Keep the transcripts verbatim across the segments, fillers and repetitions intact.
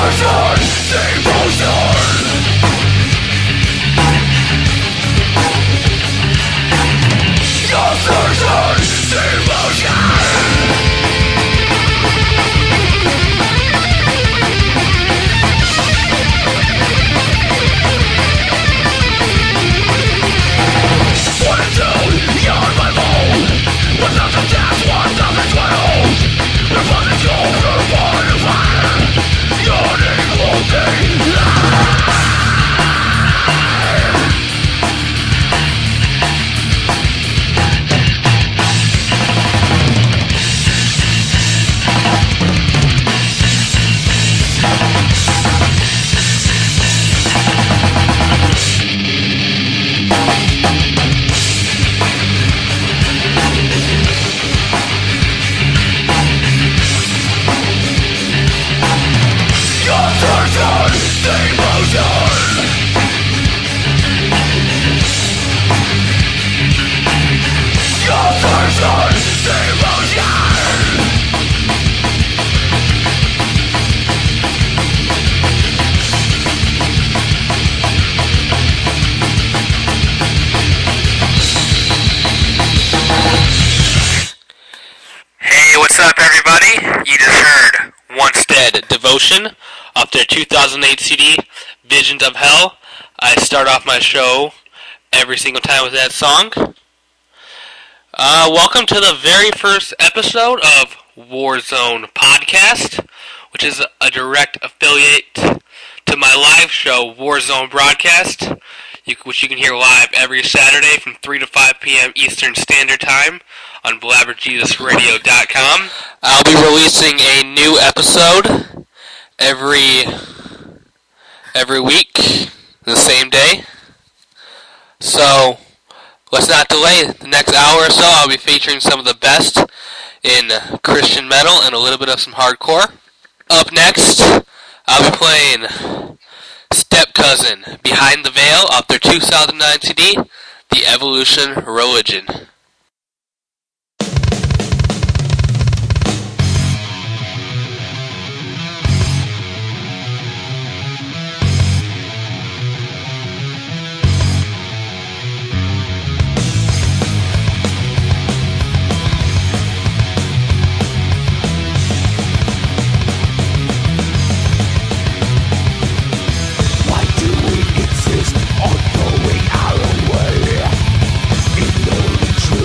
Devotion off their two thousand eight C D, Visions of Hell. I start off my show every single time with that song. Uh, welcome to the very first episode of Warzone Podcast, which is a direct affiliate to my live show, Warzone Broadcast, which you can hear live every Saturday from three to five p.m. Eastern Standard Time on blabber jesus radio dot com. I'll be releasing a new episode every every week, the same day. So let's not delay. The next hour or so, I'll be featuring some of the best in Christian metal and a little bit of some hardcore. Up next, I'll be playing Step Cousin, Behind the Veil, off their two thousand nine C D, The Evolution Religion. On going our way in the retreat.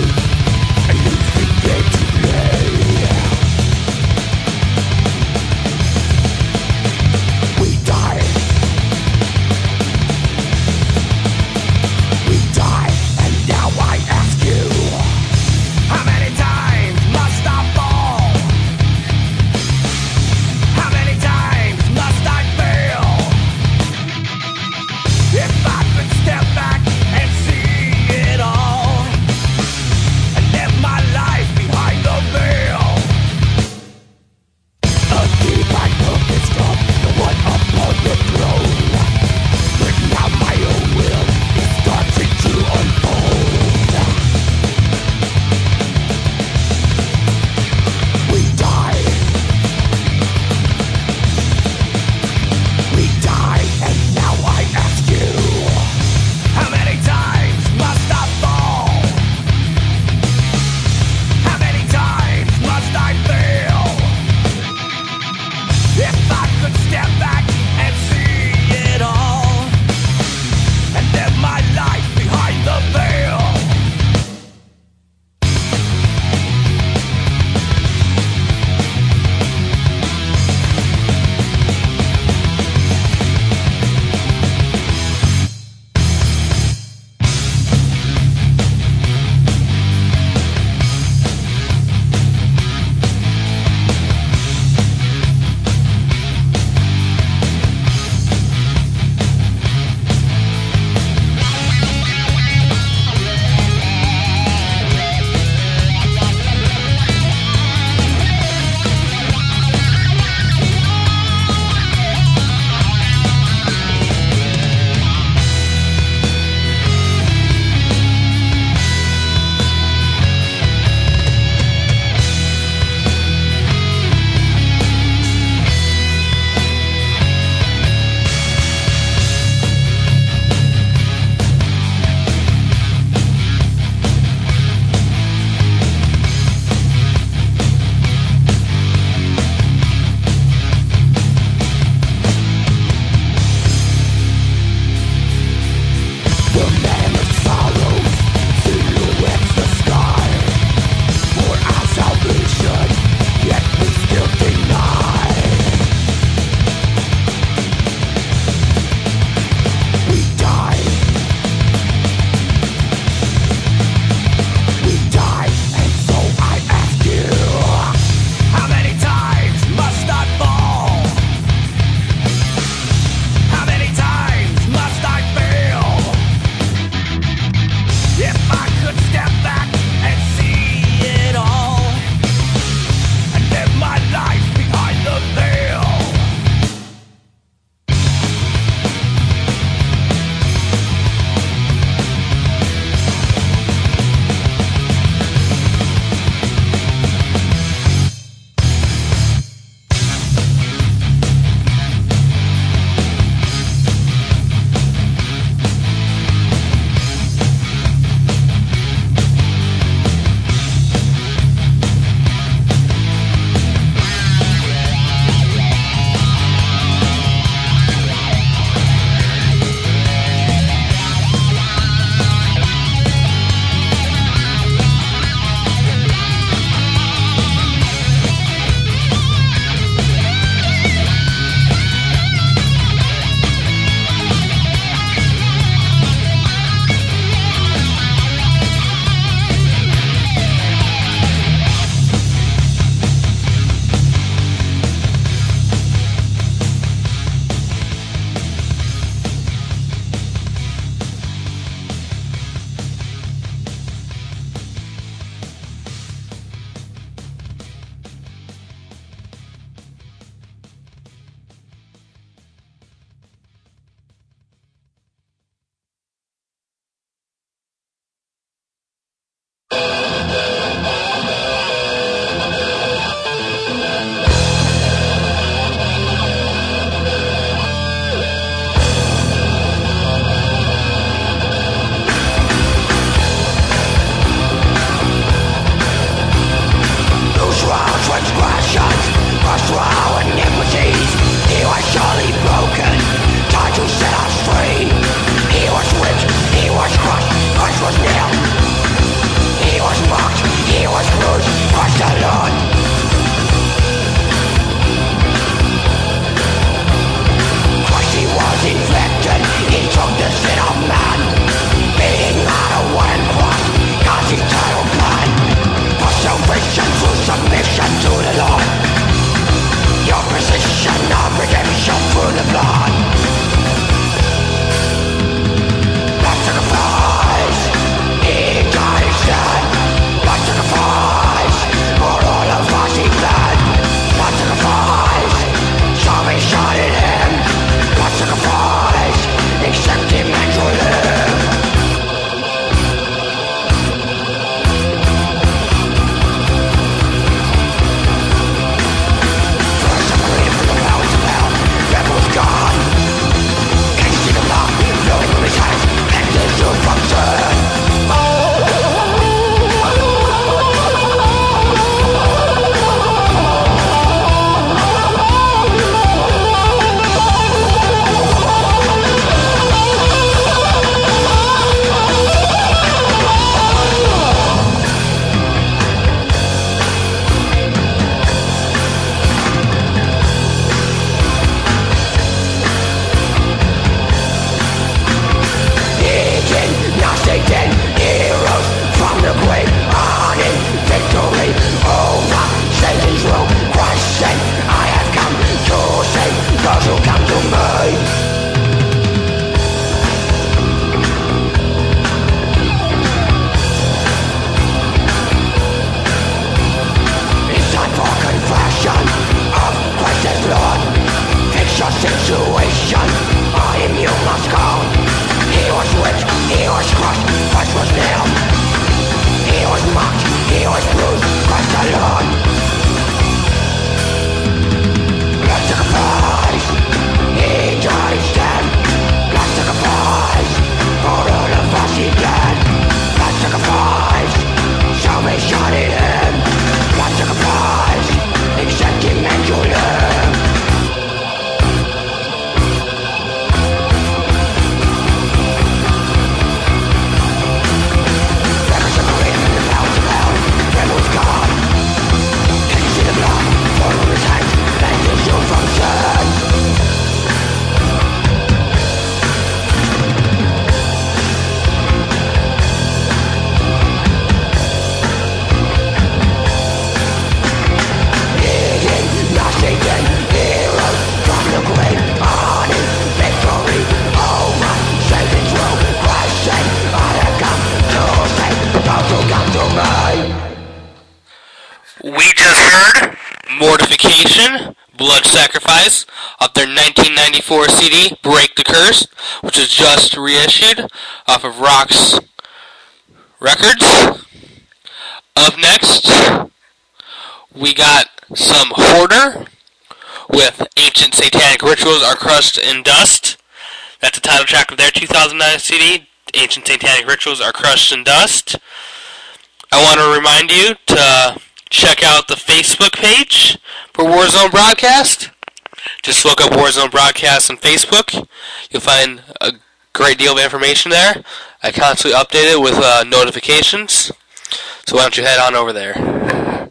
Destruction, Blood Sacrifice, off their nineteen ninety-four C D, Break the Curse, which is just reissued off of Rock's Records. Up next, we got some Hoarder with Ancient Satanic Rituals Are Crushed in Dust. That's the title track of their two thousand nine C D, Ancient Satanic Rituals Are Crushed in Dust. I want to remind you to check out the Facebook page for Warzone Broadcast. Just look up Warzone Broadcast on Facebook. You'll find a great deal of information there. I constantly update it with uh, notifications. So why don't you head on over there.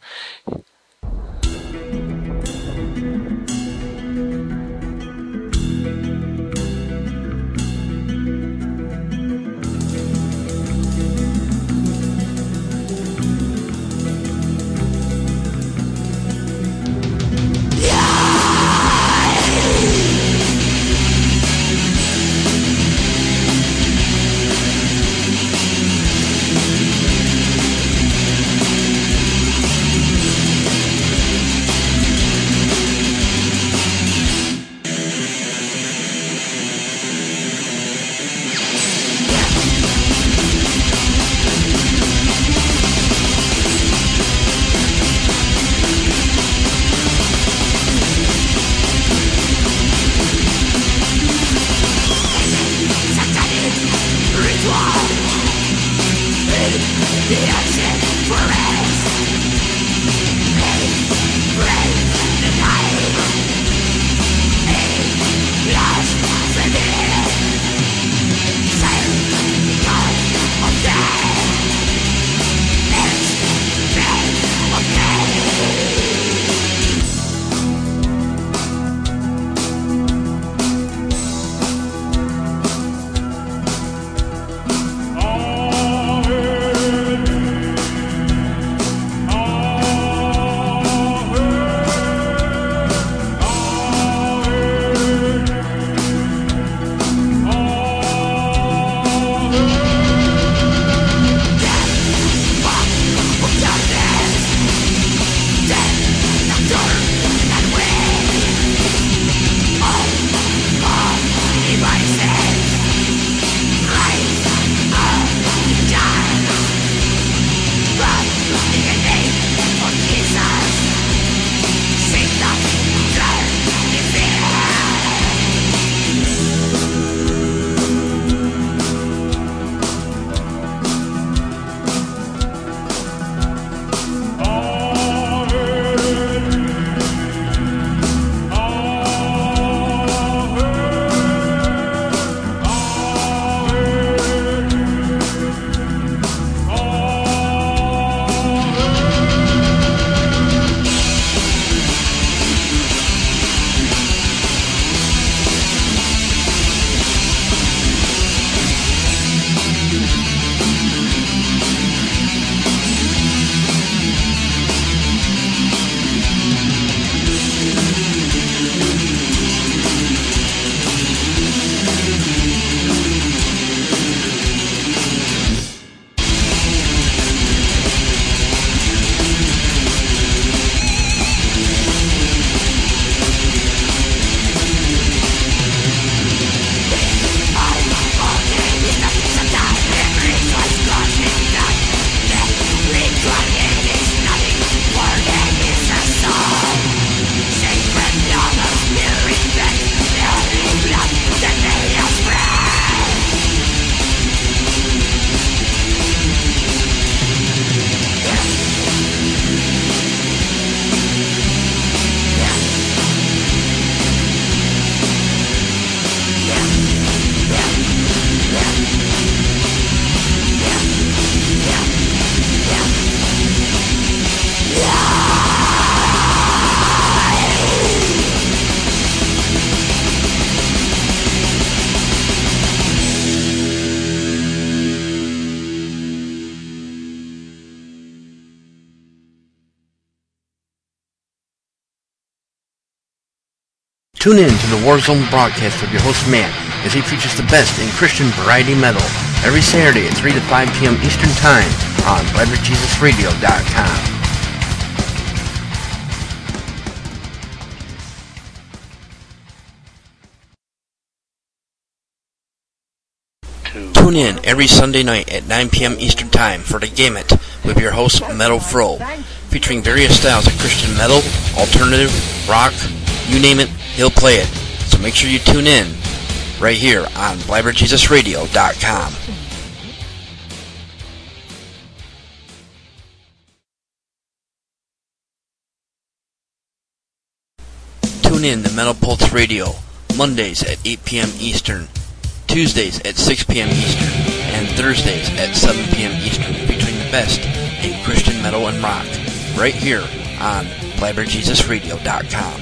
Tune in to the Warzone broadcast of your host Matt as he features the best in Christian variety metal every Saturday at three to five p.m. Eastern Time on Lever Jesus Radio dot com. Tune in every Sunday night at nine p.m. Eastern Time for The Gamut with your host, Metal Fro, featuring various styles of Christian metal, alternative, rock, you name it, he'll play it. So make sure you tune in right here on Blabber Jesus Radio dot com. Tune in to Metal Pulse Radio, Mondays at eight p.m. Eastern, Tuesdays at six p.m. Eastern, and Thursdays at seven p.m. Eastern, featuring the best in Christian metal and rock, right here on Blabber Jesus Radio dot com.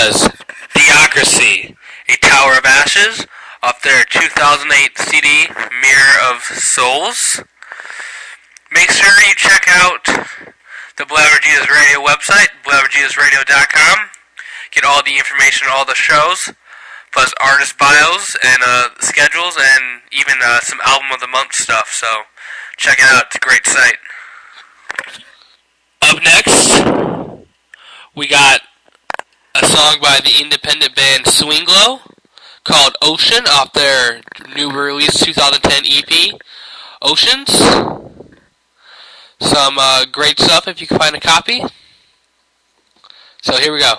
was Theocracy, A Tower of Ashes, off their two thousand eight C D, Mirror of Souls. Make sure you check out the Blabber Jesus Radio website, blabber jesus radio dot com. Get all the information on all the shows, plus artist bios and uh, schedules, and even uh, some album of the month stuff. So check it out; it's a great site. Up next, we got a song by the independent band Swing Glow called Ocean off their new release two thousand ten E P, Oceans. Some uh, great stuff if you can find a copy. So here we go.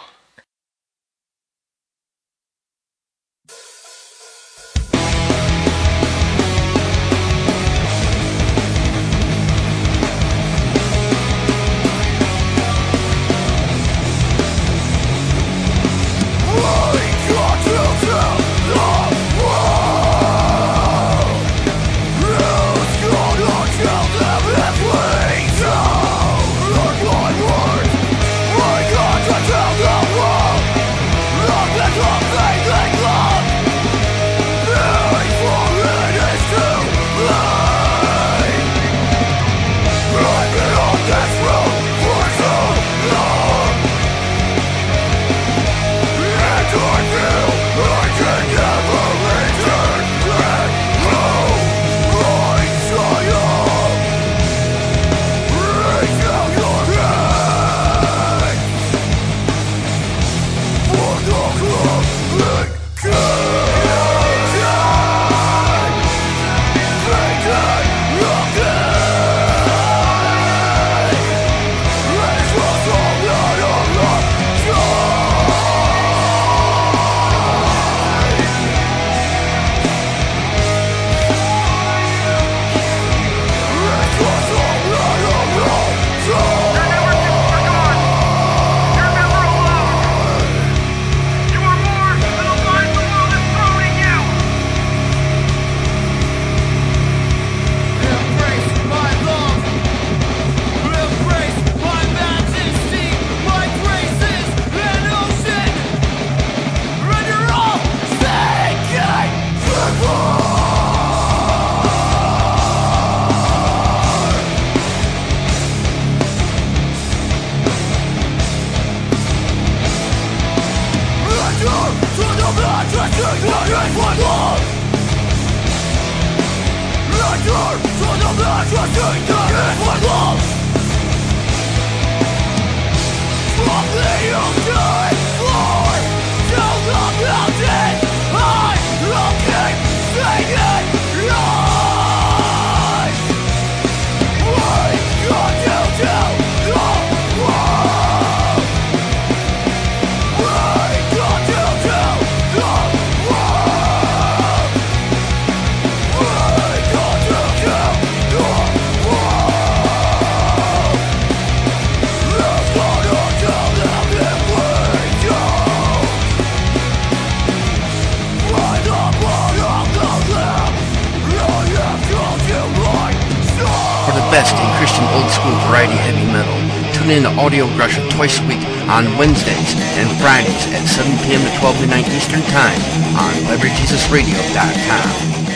Best in Christian old school variety heavy metal. Tune in to Audio Grusher twice a week on Wednesdays and Fridays at seven p.m. to twelve midnight Eastern Time on blabber jesus radio dot com.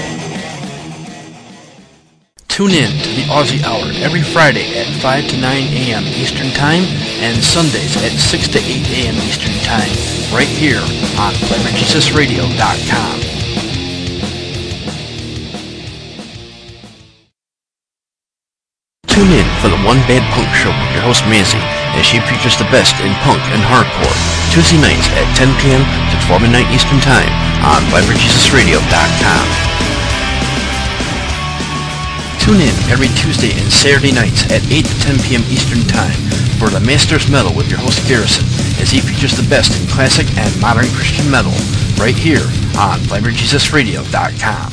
Tune in to the Aussie Hour every Friday at five to nine a.m. Eastern Time and Sundays at six to eight a.m. Eastern Time right here on blabber jesus radio dot com. Tune in for the One Bad Punk Show with your host Mancy as she features the best in punk and hardcore Tuesday nights at ten p.m. to twelve midnight Eastern Time on blabber jesus radio dot com. Tune in every Tuesday and Saturday nights at eight to ten p.m. Eastern Time for the Masters Metal with your host Garrison as he features the best in classic and modern Christian metal right here on blabber jesus radio dot com.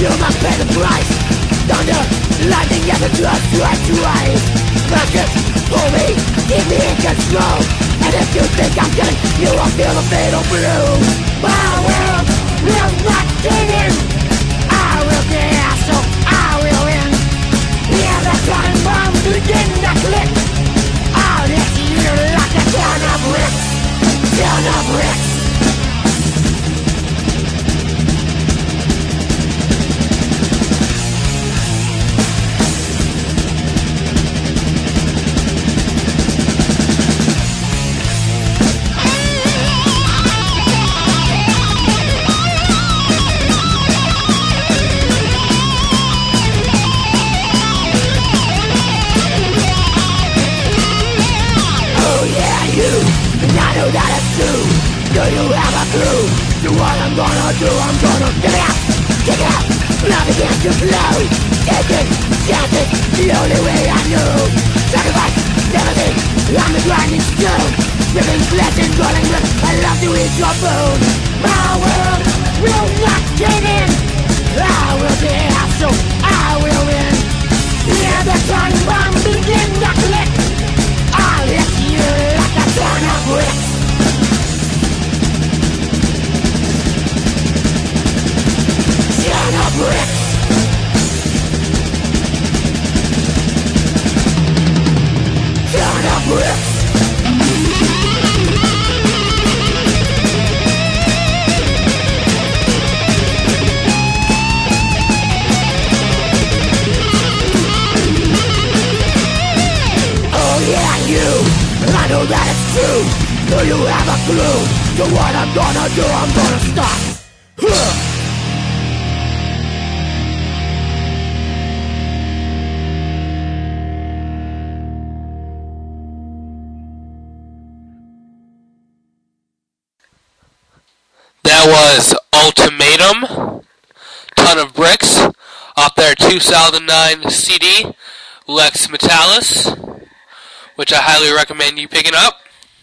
You must pay the price. Thunder, lightning, and the trust right twice. Focus, pull me, keep me in control. And if you think I'm kidding, you won't feel the fatal blow. My world will not give in. I will be asshole, I will win. Hear the time bomb begin to click. I'll hit you like a ton of bricks. Ton of bricks. That is true. Do you have a clue? Do what I'm gonna do? I'm gonna get it out, get it out. Love begins to flow. Taking chances, the only way I know. Sacrifice, everything. I'm the grinding stone. Ripping flesh and rolling blood. I love to eat your bone. My world will not give in. I will be asshole. I will win. Hear the time bomb begin to click. I'll hit you like a ton of bricks. Ton of bricks. Ton of bricks. Oh yeah, you. I know that it's true. Do you have a clue? Do what I'm gonna do? I'm gonna stop. Huh. That was Ultimatum, Ton of Bricks, off their two thousand nine C D, Lex Metalis, which I highly recommend you picking up.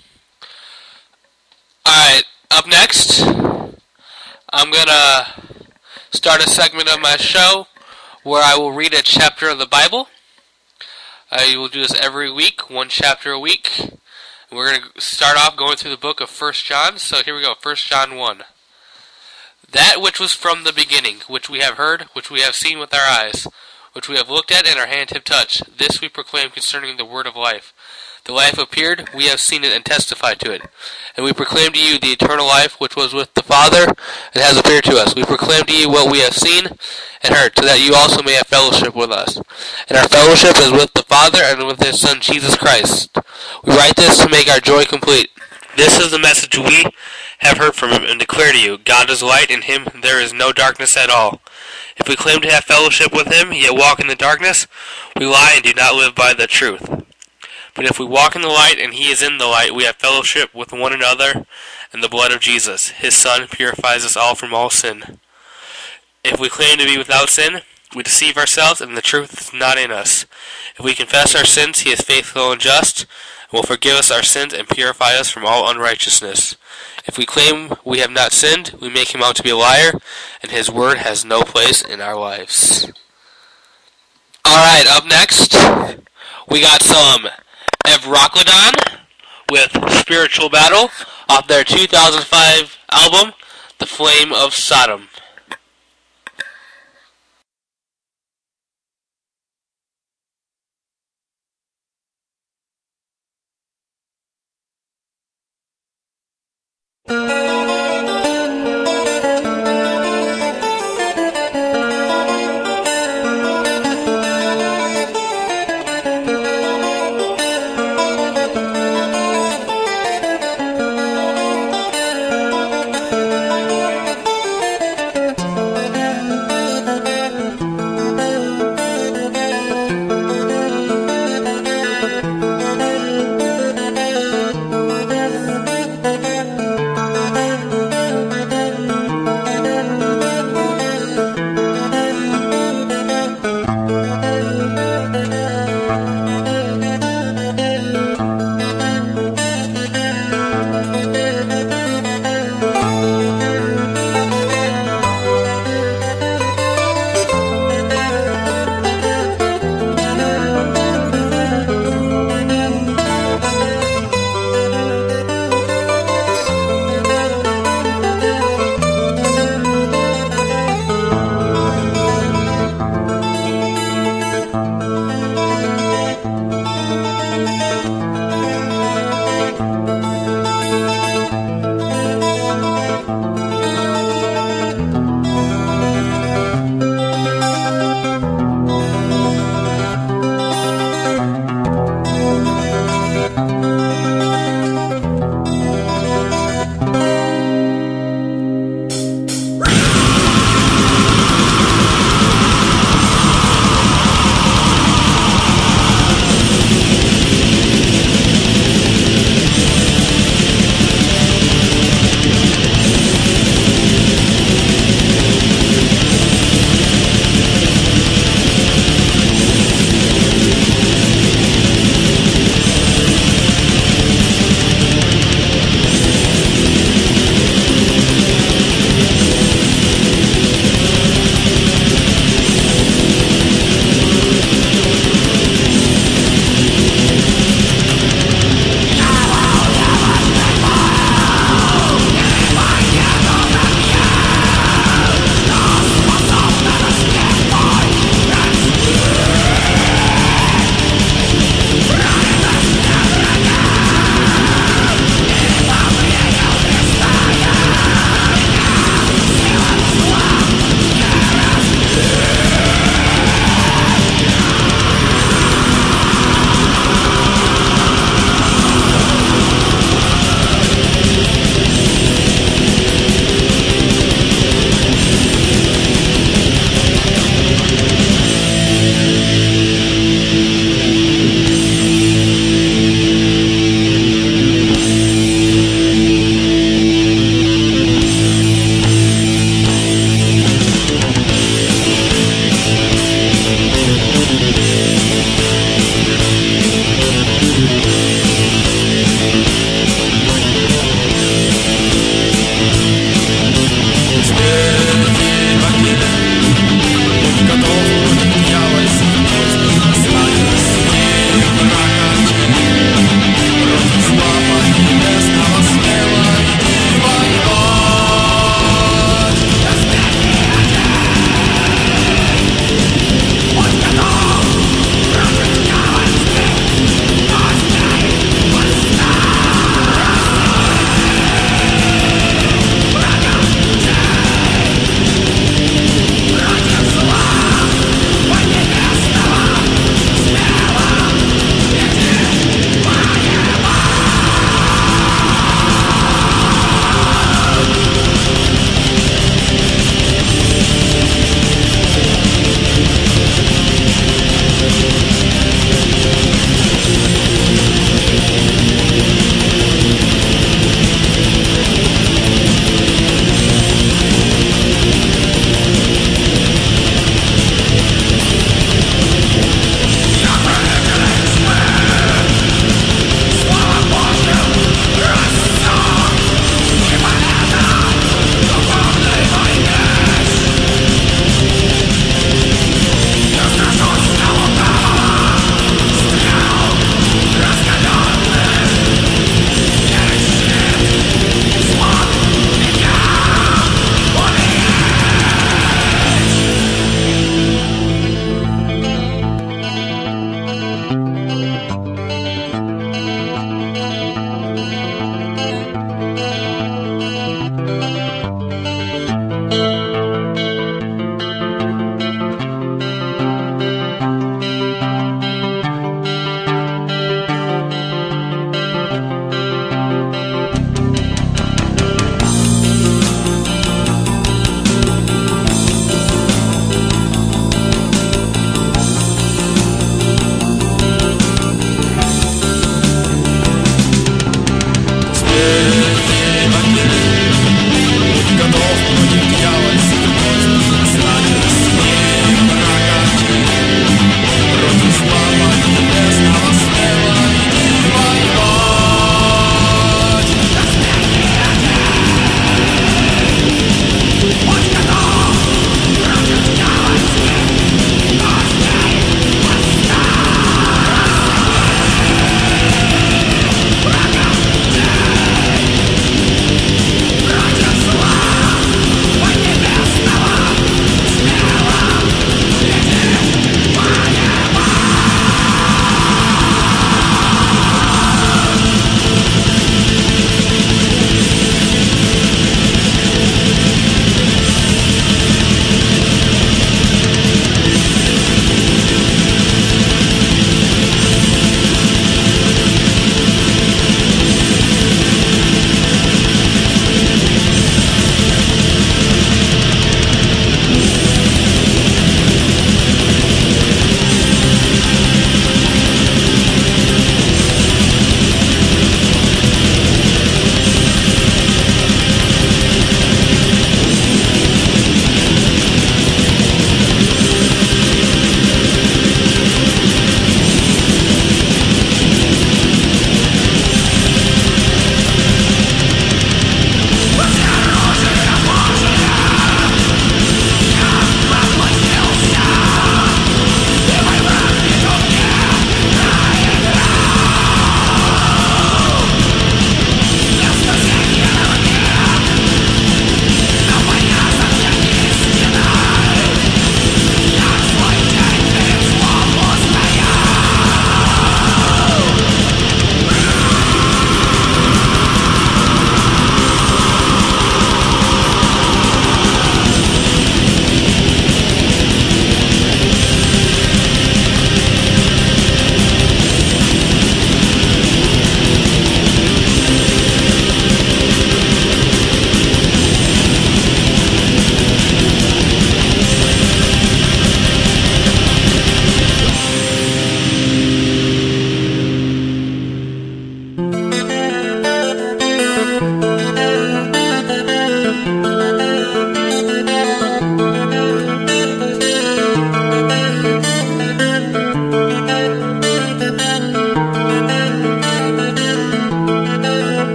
Alright, up next, I'm going to start a segment of my show where I will read a chapter of the Bible. I will do this every week, one chapter a week. We're going to start off going through the book of First John. So here we go, First John one. That which was from the beginning, which we have heard, which we have seen with our eyes, which we have looked at and our hand have touched, this we proclaim concerning the word of life. The life appeared, we have seen it and testified to it. And we proclaim to you the eternal life which was with the Father and has appeared to us. We proclaim to you what we have seen and heard, so that you also may have fellowship with us. And our fellowship is with the Father and with His Son Jesus Christ. We write this to make our joy complete. This is the message we have heard from Him and declare to you. God is light, in Him there is no darkness at all. If we claim to have fellowship with Him, yet walk in the darkness, we lie and do not live by the truth. But if we walk in the light and He is in the light, we have fellowship with one another, and the blood of Jesus, His Son, purifies us all from all sin. If we claim to be without sin, we deceive ourselves, and the truth is not in us. If we confess our sins, He is faithful and just, and will forgive us our sins and purify us from all unrighteousness. If we claim we have not sinned, we make Him out to be a liar, and His word has no place in our lives. Alright, up next, we got some Evroklodon with Spiritual Battle off their two thousand five album, The Flame of Sodom.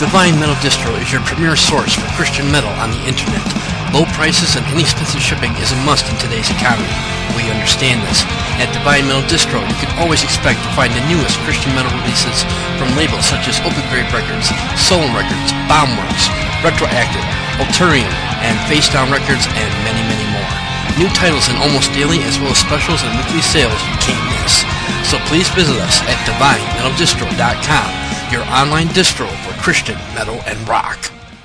Divine Metal Distro is your premier source for Christian metal on the internet. Low prices and inexpensive shipping is a must in today's economy. We understand this. At Divine Metal Distro, you can always expect to find the newest Christian metal releases from labels such as Open Grave Records, Soul Records, Bombworks, Retroactive, Ulturium, and Face Down Records, and many, many more. New titles in almost daily as well as specials and weekly sales you can't miss. So please visit us at divine metal distro dot com, your online distro for Christian metal and rock.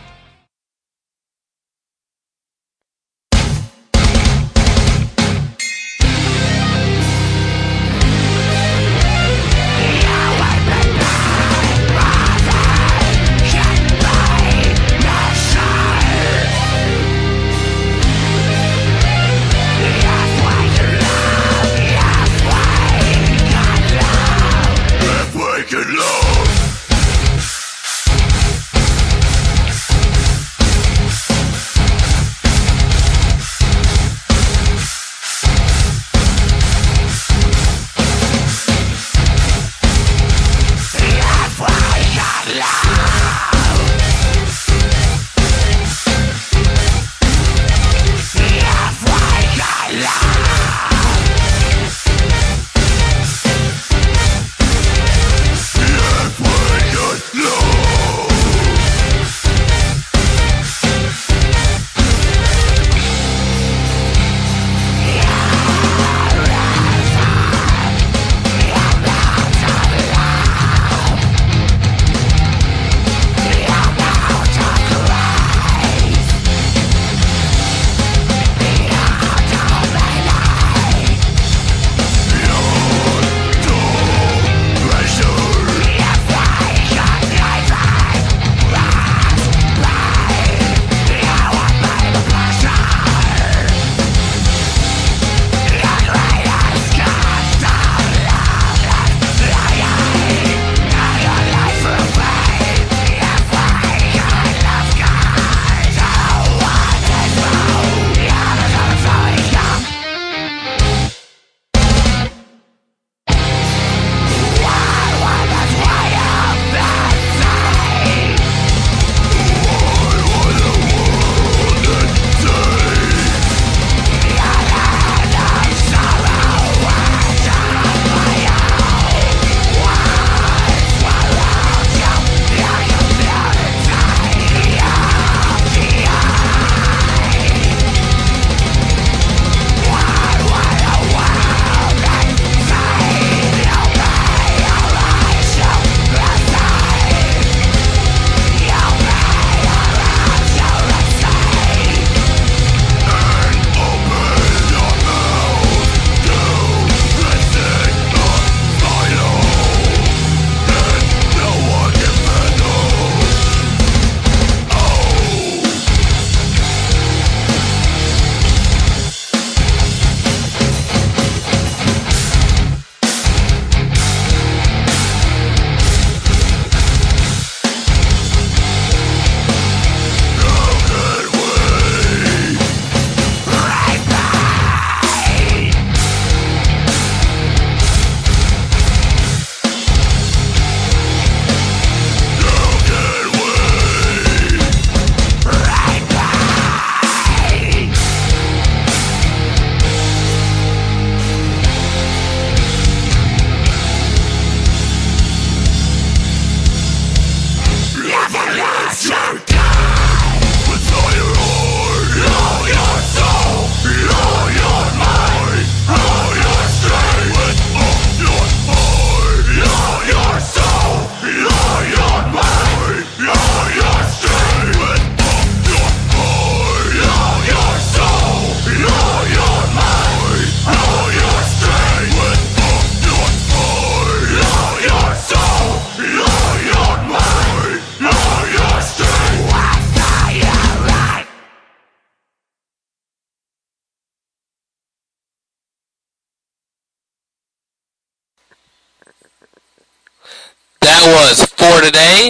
That was For Today,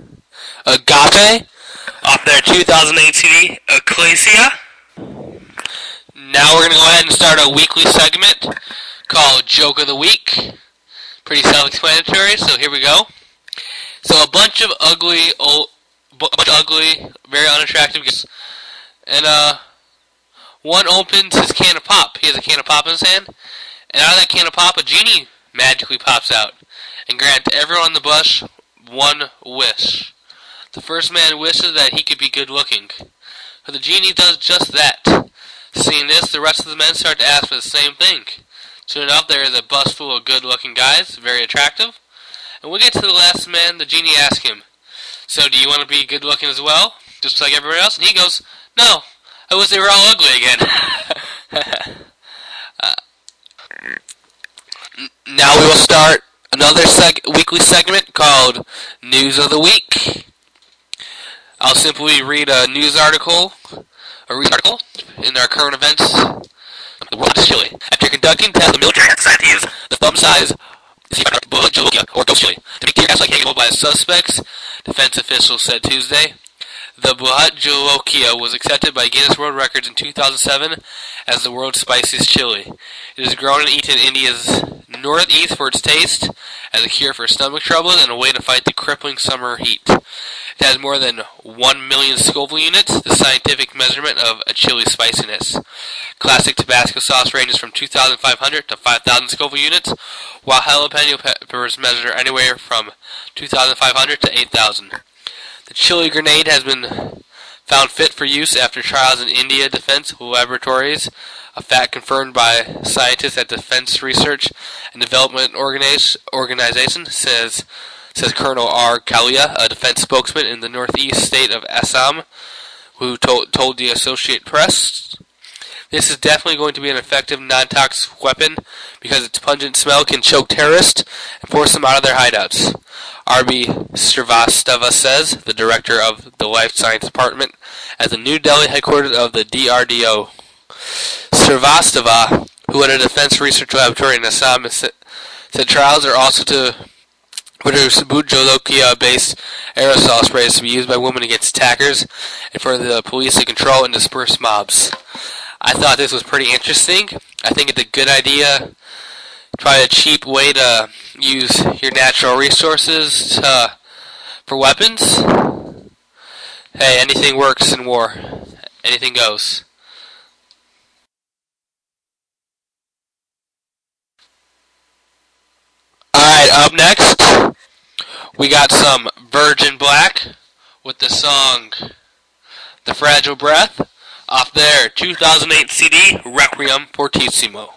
Agape, off their two thousand eight C D, Ecclesia. Now we're going to go ahead and start a weekly segment called Joke of the Week. Pretty self-explanatory, so here we go. So a bunch of ugly old, a bunch of ugly, very unattractive guys. And uh, one opens his can of pop. He has a can of pop in his hand, and out of that can of pop, a genie magically pops out and grants everyone on the bus one wish. The first man wishes that he could be good looking. So the genie does just that. Seeing this, the rest of the men start to ask for the same thing. Soon enough, there is a bus full of good looking guys, very attractive. And when we get to the last man, the genie asks him, "So do you want to be good looking as well, just like everyone else?" And he goes, "No, I wish they were all ugly again." uh, now we will start another seg- weekly segment called News of the Week. I'll simply read a news article, a news article in our current events. The world is chilly. After conducting tests, the military has decided to use the thumb size bullet Jolokia, or ghost chili, to make tear gas like hanging by the suspects, defense officials said Tuesday. The Buhat Jolokia was accepted by Guinness World Records in two thousand seven as the world's spiciest chili. It is grown and eaten in India's northeast for its taste, as a cure for stomach troubles and a way to fight the crippling summer heat. It has more than one million Scoville units, the scientific measurement of a chili's spiciness. Classic Tabasco sauce ranges from two thousand five hundred to five thousand Scoville units, while jalapeno peppers measure anywhere from two thousand five hundred to eight thousand. The chili grenade has been found fit for use after trials in India Defense Laboratories, a fact confirmed by scientists at Defense Research and Development Organization, says says Colonel R. Kalia, a defense spokesman in the northeast state of Assam, who told, told the Associated Press. This is definitely going to be an effective non-toxic weapon because its pungent smell can choke terrorists and force them out of their hideouts. R B Srivastava says, the director of the Life Science Department at the New Delhi headquarters of the D R D O. Srivastava, who had a defense research laboratory in Assam, said trials are also to produce Buhat Jolokia-based aerosol sprays to be used by women against attackers and for the police to control and disperse mobs. I thought this was pretty interesting. I think it's a good idea. Probably a cheap way to use your natural resources to, for weapons. Hey, anything works in war. Anything goes. Alright, up next, we got some Virgin Black with the song The Fragile Breath off their two thousand eight C D, Requiem Fortissimo.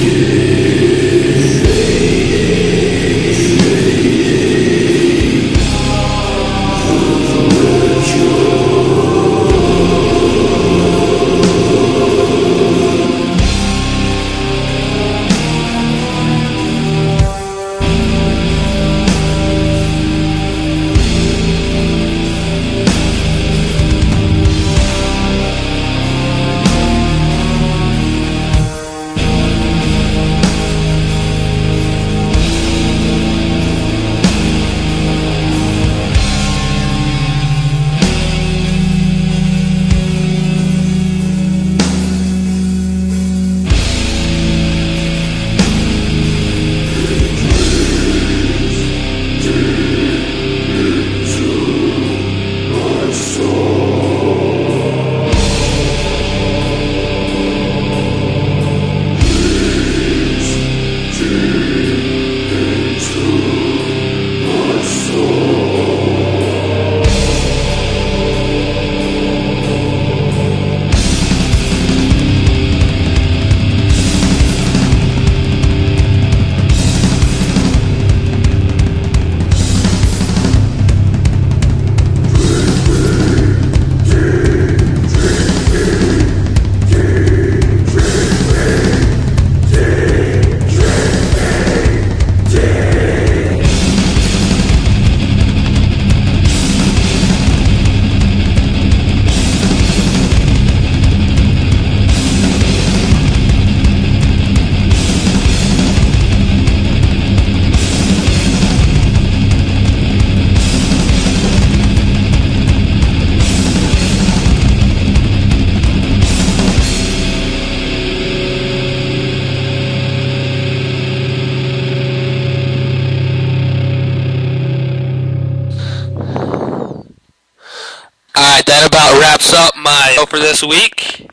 Alright, that about wraps up my show for this week.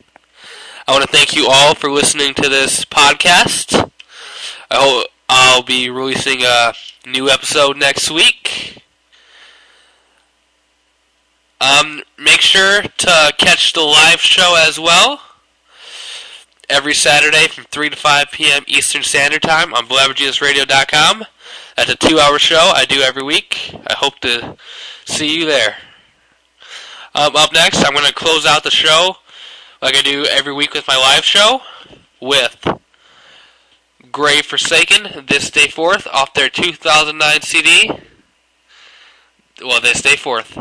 I want to thank you all for listening to this podcast. I hope I'll be releasing a new episode next week. Um, make sure to catch the live show as well. Every Saturday from three to five p.m. Eastern Standard Time on blabber jesus radio dot com. That's a two-hour show I do every week. I hope to see you there. Um, up next, I'm going to close out the show like I do every week with my live show with Grave Forsaken, This Day Forth, off their two thousand nine C D. Well, This Day Forth.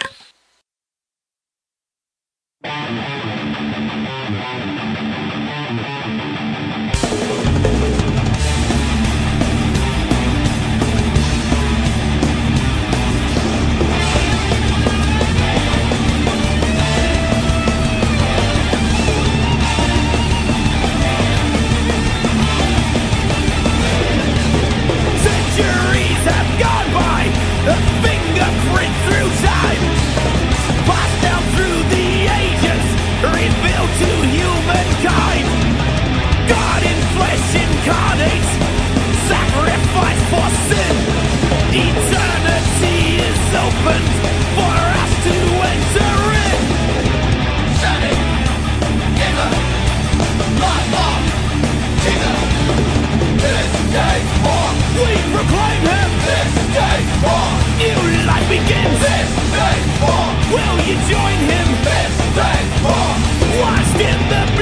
A fingerprint through time, passed down through the ages, revealed to humankind. God in flesh incarnate, sacrifice for sin. Eternity is opened for us to enter in. Standing in the light of Jesus, this day born. We proclaim him this day born. New life begins this day born. Will you join him this day born? Washed in the